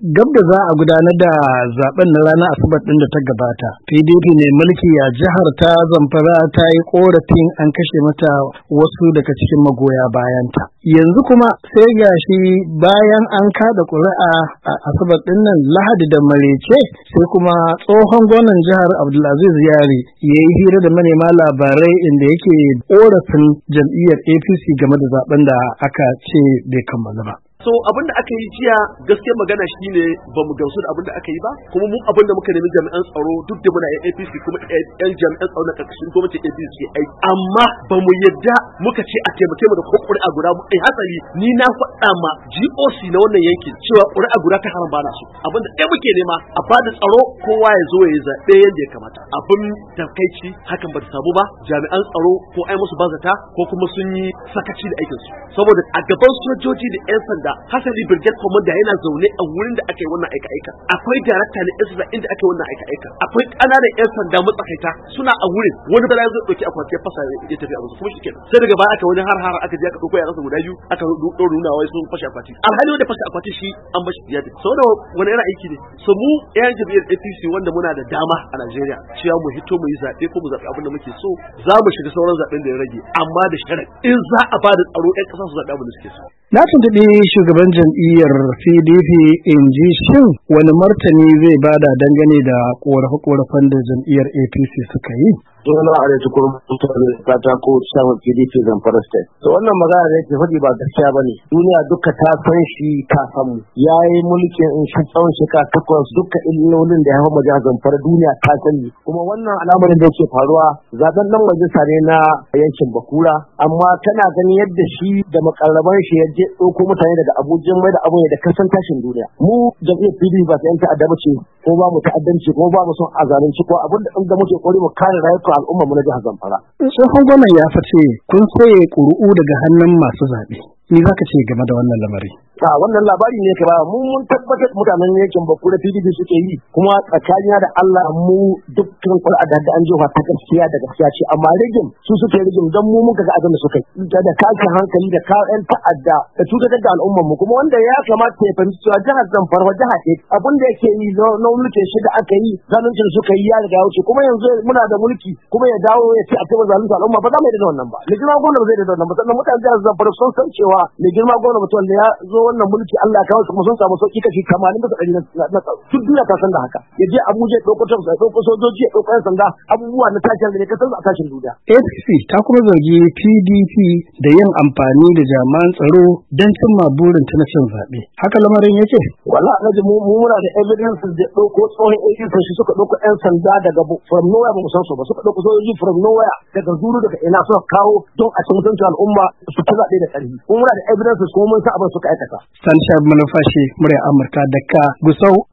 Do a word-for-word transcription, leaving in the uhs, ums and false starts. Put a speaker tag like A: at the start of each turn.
A: Gab da za a gudanar da zaben na ranar Asabar ɗin da ta gabata, P D P mai mulki a jihar ta Zamfara ta yi korafin an kashe mata wasu daga cikin magoya bayanta. Yanzu kuma sai gashi bayan an kada ƙuri'a a Asabar ɗin nan Lahadi da Marece, sai kuma tsohon gwamnan jihar Abdulaziz Yari ya yi hira da manema labarai inda yake korafin jam'iyyar A P C game da zaben da aka ce bai kammala ba.
B: So abinda aka yi jiya gaskiya magana shine ba mu gamsu da abinda aka yi ba, kuma mu abinda muka nemi jami'an tsaro duk da muna A P C kuma yan jami'an tsaro na karkashin gwamnati A P C ke aiki, amma ba mu yadda muka ce a taimake mu da ko ƙuri'a guda mu ai hasali ni na faɗa ma G O C na wannan yankin cewa ƙuri'a guda ta haram bana so, abinda ɗaya muke nema a bada tsaro kowa ya zo ya zaɓe yadda ya kamata. Abin takaici hakan ba ta samu ba, jami'an tsaro ko ai musu bazata ko kuma sun yi sakaci da aikinsu, saboda a gaban sojoji da 'yan sanda hasali brigade commander yana zaune a wurin da aka yi wannan aika aika, akwai director na yan sanda inda aka yi wannan aika aika, akwai ƙananan yan sanda matsakaita suna a wurin, wani bala zai dauki akwati ya fasa ya tafi a musu kuma shikenan. Sai daga baya aka wani har har aka je aka dauko yaransa guda biyu aka dora nuna wai sun fashe akwati, alhali wanda fashe akwati shi an bashi ya tafi. Saboda wani yana aiki ne, so mu yan jam'iyyar A P C wanda muna da dama a Najeriya cewa mu hito mu yi zaɓe ko mu zaɓi abin da muke so, za mu shiga sauran zaɓen da ya rage, amma da sharadi in za a ba da tsaro ƴan ƙasa su zaɓi abin da suke so.
A: Na tuntuɓi shugaban jam'iyyar P D P in ji shin wani martani zai bada dangane da ƙorafe-ƙorafen da jam'iyyar A P C suka yi.
C: Suna a da tukur mutane katako samun P D P Zamfara State. To wannan magana da yake faɗi ba gaskiya ba ne. Duniya duka ta san shi ta san mu. Ya yi mulkin in shi tsawon shekara takwas duka illolin da ya hawa jihar Zamfara duniya ta sani. Kuma wannan al'amarin da yake faruwa zaben nan majalisa ne na yankin Bakura. Amma tana ganin yadda shi da makarraban shi ya je ɗauko mutane daga Abuja mai da abu da kasan tashin duniya. Mu jam'iyyar P D P ba ta yan ta'adda ba ce ko ba mu ta'addanci ko ba mu son azalunci ko abin da muke kori mu kare rayuka al'umma mu na jihar Zamfara.
A: Tsohon gwamnan ya fice kun saye ƙuri'u daga hannun masu zaɓe. Ni za ka ce game da wannan lamari?
C: A wannan labari ne ka ba mu mun tabbatar mutanen yankin Bakura P D P suke yi, kuma tsakanina da Allah mu dukkan ƙuri'a da an jefa ta gaskiya da gaskiya ce, amma rigim su suke rigim don mu muka ga abin da suka yi da kashin hankali da kawo ƴan ta'adda da cutar da al'ummar mu, kuma wanda ya kamata ya fahimci cewa jihar Zamfara jiha ce abin da yake yi na mulkin shi da aka yi zaluncin suka yi ya riga wuce, kuma yanzu muna da mulki kuma ya dawo ya ce a kai zalunci al'umma ba za mu yi da wannan ba. Mai girma gwamna ba zai da wannan ba, sannan mutanen jihar Zamfara sun san cewa mai girma gwamna mutum da ya zo wannan mulki Allah ya kawo su kuma sun samu sauki kashi tamanin bisa ɗari na tsaro. Duk duniya ta san da haka. Ya je Abuja ya ɗauko tafsa ya ɗauko sojoji ya ɗauko ƴan sanda abubuwa na tashin da ne ka san a tashin duniya.
A: A P C ta kuma zargi P D P da yin amfani da jami'an tsaro don cimma burin ta na cin zaɓe. Haka lamarin yake?
C: Wala alhaji mu muna da evidence da ɗauko tsohon A P C shi suka ɗauko ƴan sanda daga from nowhere ba mu san su ba, suka ɗauko sojoji from nowhere daga zuru daga ina suka kawo don a ci mutunci al'umma su ta zaɓe da ƙarfi. Kuma muna da evidence kuma mun san abin suka aikata.
A: Sansha Malumfashi, murya Amurka daga Gusau